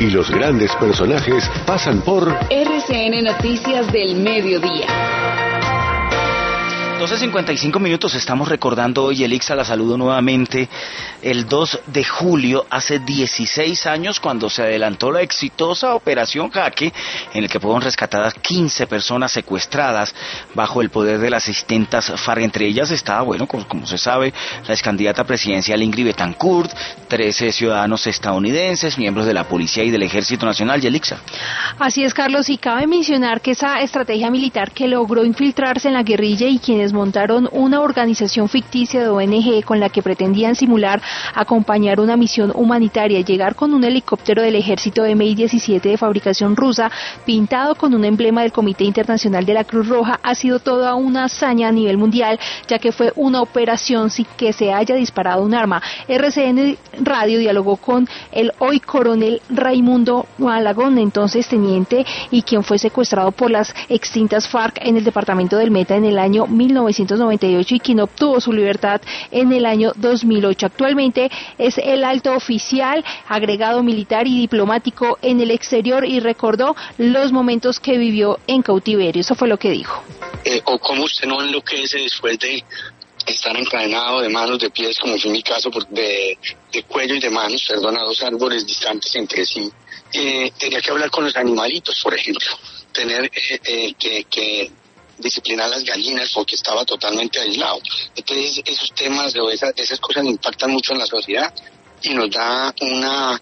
Y los grandes personajes pasan por RCN Noticias del Mediodía. 12:55, estamos recordando hoy, Elixa, la saludo nuevamente, el 2 de julio, hace 16 años, cuando se adelantó la exitosa Operación Jaque, en el que fueron rescatadas 15 personas secuestradas bajo el poder de las distintas FARC. Entre ellas estaba, bueno, como se sabe, la excandidata presidencial Ingrid Betancourt, 13 ciudadanos estadounidenses, miembros de la Policía y del Ejército Nacional. Elixa. Así es, Carlos, y cabe mencionar que esa estrategia militar que logró infiltrarse en la guerrilla y quienes montaron una organización ficticia de ONG con la que pretendían simular acompañar una misión humanitaria y llegar con un helicóptero del ejército Mi-17 de fabricación rusa pintado con un emblema del Comité Internacional de la Cruz Roja ha sido toda una hazaña a nivel mundial, ya que fue una operación sin que se haya disparado un arma. RCN Radio dialogó con el hoy coronel Raimundo Malagón, entonces teniente, y quien fue secuestrado por las extintas FARC en el departamento del Meta en el año 1998 y quien obtuvo su libertad en el año 2008. Actualmente es el alto oficial, agregado militar y diplomático en el exterior y recordó los momentos que vivió en cautiverio. Eso fue lo que dijo. O cómo usted no enloquece después de estar encadenado de manos, de pies, como fue mi caso, de cuello y de manos, a 2 árboles distantes entre sí. Tenía que hablar con los animalitos, por ejemplo, tener que disciplinar las gallinas porque estaba totalmente aislado. Entonces esos temas o esas cosas impactan mucho en la sociedad y nos da una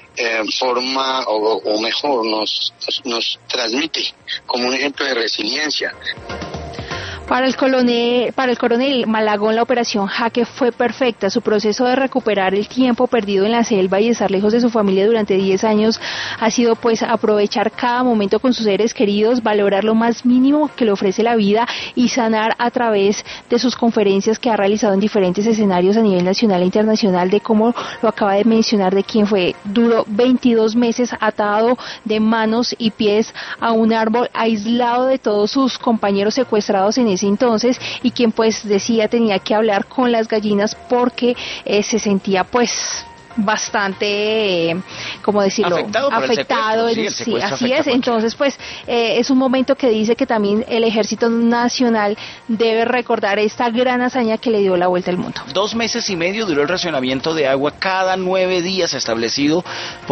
forma, o mejor, nos transmite como un ejemplo de resiliencia. Para el coronel Malagón, la operación Jaque fue perfecta. Su proceso de recuperar el tiempo perdido en la selva y estar lejos de su familia durante 10 años ha sido pues aprovechar cada momento con sus seres queridos, valorar lo más mínimo que le ofrece la vida y sanar a través de sus conferencias que ha realizado en diferentes escenarios a nivel nacional e internacional, de cómo lo acaba de mencionar, de quien fue. Duró 22 meses atado de manos y pies a un árbol, aislado de todos sus compañeros secuestrados en ese entonces, y quien pues decía tenía que hablar con las gallinas porque se sentía pues bastante, ¿cómo decirlo? Afectado. Sí, así es. Entonces, pues, es un momento que dice que también el Ejército Nacional debe recordar esta gran hazaña que le dio la vuelta al mundo. 2 meses y medio duró el racionamiento de agua cada 9 días establecido por